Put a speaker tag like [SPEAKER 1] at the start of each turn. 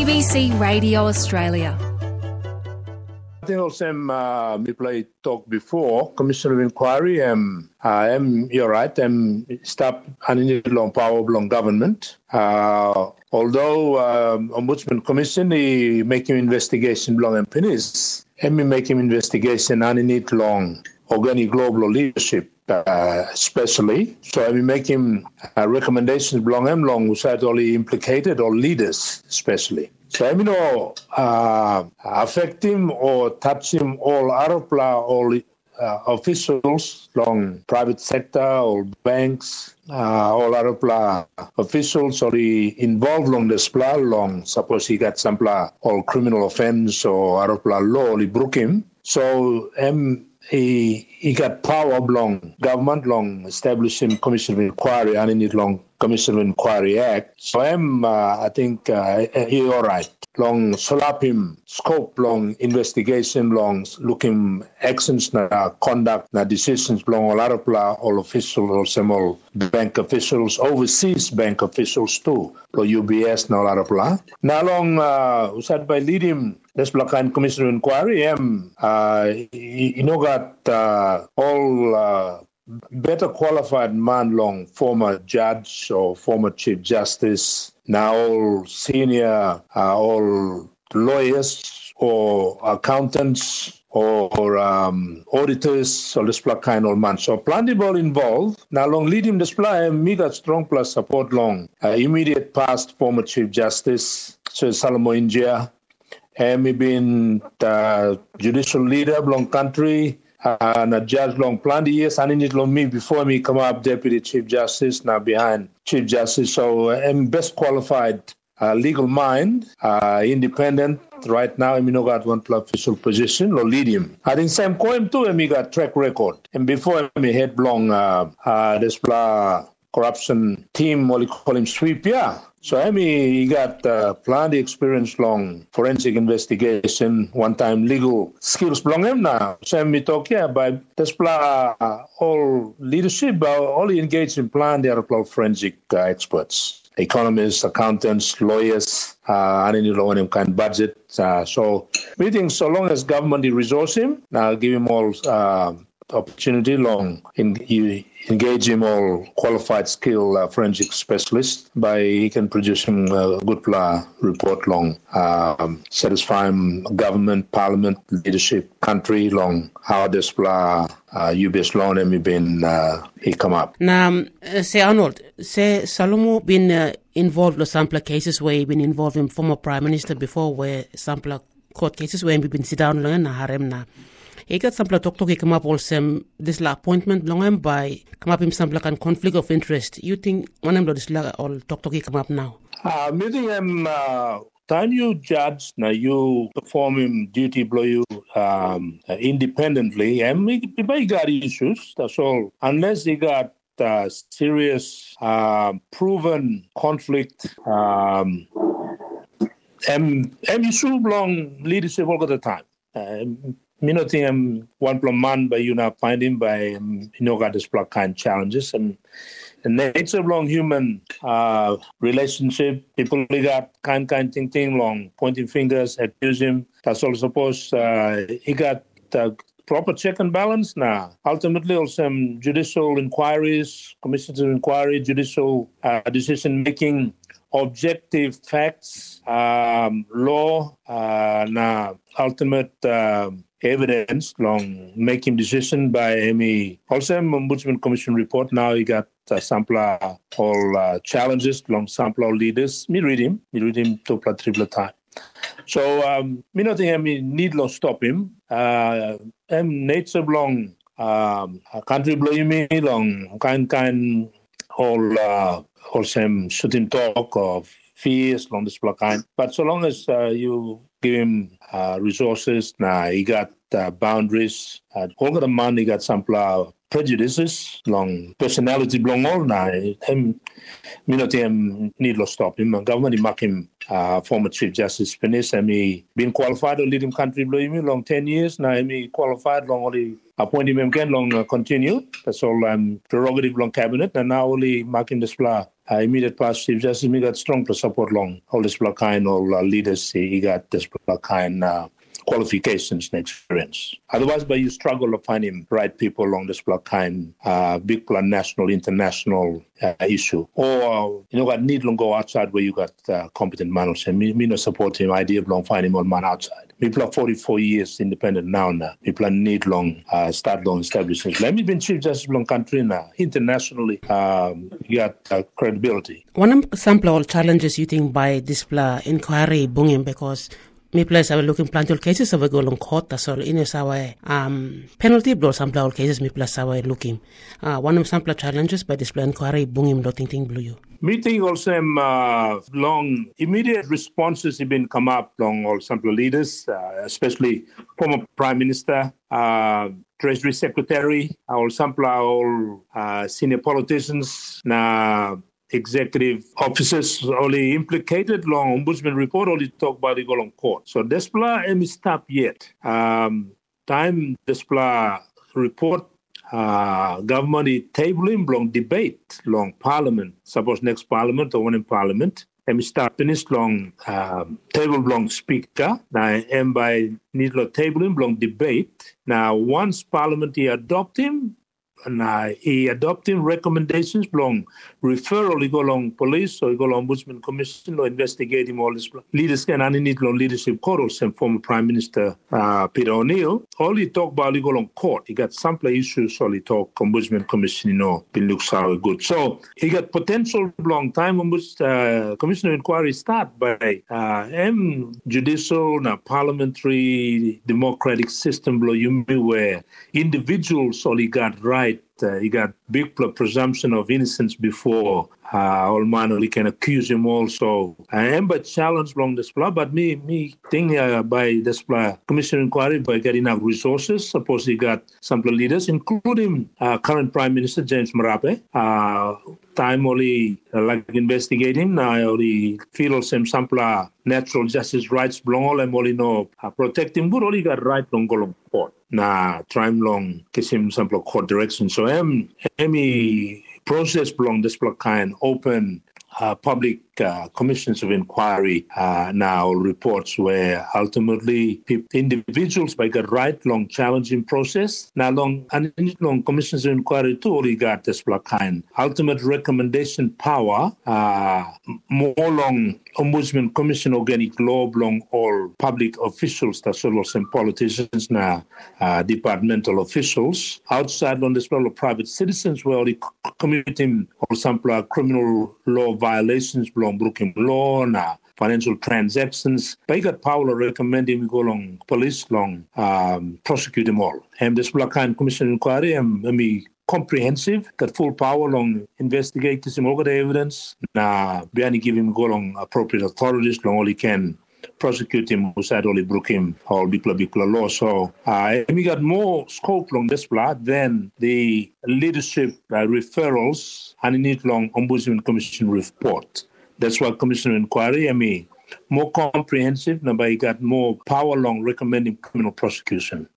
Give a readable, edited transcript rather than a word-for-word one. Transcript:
[SPEAKER 1] ABC Radio Australia.
[SPEAKER 2] I think also we played talk before, Commission of Inquiry, you're right, stop any long power long government. Although Ombudsman Commission, he making investigation long and penis, we making investigation and need long organic global leadership. Especially, so we make him recommendations long without only implicated or leaders, especially. So affect him or touch him all all officials, long private sector or banks, all officials or involved long this long. Suppose he got some all criminal offense or law, he broke him. So he got power long government long establishing Commission of Inquiry and in it long Commission of Inquiry Act. So I think he all right. Long slap him scope long investigation long looking actions na conduct na decisions long all officials or some all bank officials overseas bank officials too. Lo UBS na now long usad by lead him this Blackline Commission of Inquiry got all better qualified man long former judge or former chief justice, now all senior all lawyers or accountants or auditors, so this kind of man. So plenty ball involved. Now long lead him display me got strong plus support long immediate past former chief justice Sir Salamo India. He been judicial leader long country and a judge long plenty years and in it long me before me come up deputy chief justice now behind chief justice. So I'm best qualified legal mind, independent right now. I'm got one official position or lead him. I think Sam Cohen too. And got track record and before me head long this corruption team. What you call him sweep So he got plenty experience long forensic investigation, one-time legal skills long him now. So talk by this all leadership, all engaged in plan. They are forensic experts, economists, accountants, lawyers, and any law and kind budget. So we think so long as government resource him, now give him all opportunity long engage him all qualified skill forensic specialist by he can produce him a good report long satisfying government, parliament, leadership, country long how this UBS law and been he come up.
[SPEAKER 3] Now say Arnold, say Salomo been involved in some cases where he been involved in former prime minister before where some court cases where he been sit down long na harem na. He got some talk come up also this appointment long by come up him some kan conflict of interest. You think one of this all talk come up now?
[SPEAKER 2] Meeting him time you judge now you perform him duty blow you independently and he got issues, that's all. Unless he got serious proven conflict issue long leadership all the time. Me not think one man by you not find him by got this kind of challenges and the nature of long human relationship. People got kind thing long pointing fingers, accuse him. That's all suppose he got proper check and balance now. Ultimately, also judicial inquiries, commissions of inquiry, judicial decision making, objective facts, law, now ultimate evidence long making decision by me. Also, Ombudsman Commission report now he got sample all challenges long sample all leaders. Me read him two triple time. So me not think need to stop him. Nature long country blow me long kind all same shooting talk of fears long this kind. But so long as you give him resources, he got boundaries. All the man he got some prejudices, long personality, long all now. Me not him need to stop him. Government he mark him former Chief Justice Finis. Been qualified to lead him country long 10 years. Now qualified long only appoint him again long continue. That's all prerogative long cabinet. And now only marking this immediate past Chief Justice, he got strong to support long all this kind of leaders. He got this kind qualifications and experience. Otherwise, but you struggle to find him right people along this kind big plan national, international issue. Or, got need to go outside where you got competent managers. And me no support him, idea of long find him on man outside. We plan 44 years independent now. We plan need long start long establishments. Let me been Chief Justice long country now. Internationally, you got credibility.
[SPEAKER 3] One of the sample challenges you think by this inquiry bunging because me place are looking plantal cases of a go long court that's all in our penalty blow sample all cases me plus our looking. One of sample challenges by this inquiry bunging do think blue you.
[SPEAKER 2] Meeting also long immediate responses have been come up long all sample leaders, especially former Prime Minister, Treasury Secretary, all sample all senior politicians now. Executive officers only implicated long ombudsman report only talk about the go long court. So Despla ain't stop yet. Time Despla report government tabling long debate long parliament. Suppose next parliament or one in parliament. And start finish long table long speaker. Now and by need lo tabling long debate. Now once parliament he adopt him. And he adopting recommendations long referral, he go along police, or he go along ombudsman commission, or investigate him all this leaders can and need long leadership corals and former Prime Minister Peter O'Neill. All he talk about he go along court. He got some issues, all he talk ombudsman commission, been looks how good. So he got potential long time commission of inquiry start by judicial now parliamentary democratic system below you where individuals all he got right. He got big presumption of innocence before all man only can accuse him also. I am but challenged along this plan, but me think by this commission inquiry by getting enough resources. Suppose he got some leaders, including current Prime Minister James Marape. Time only like investigate him. Now I only feel some natural justice rights belong all and only know protect him. But only got right long go court. Nah, try him long kiss him some court direction. So any process belong this kind open public commissions of inquiry now reports where ultimately individuals by get right long challenging process now long commissions of inquiry too already got this kind ultimate recommendation power more long ombudsman commission organic law long all public officials that's all some politicians now departmental officials outside on this level of private citizens where already committing or some criminal law violations belong broken law now financial transactions. They got power recommending we go along police long prosecute them all. And this kind commission inquiry and comprehensive, got full power long investigate some all the evidence. Now be any give him go along appropriate authorities long all he can prosecute him who said only broke him all big law. So we got more scope long this plot than the leadership referrals and in it long ombudsman commission report. That's why commission inquiry more comprehensive, but he got more power long recommending criminal prosecution.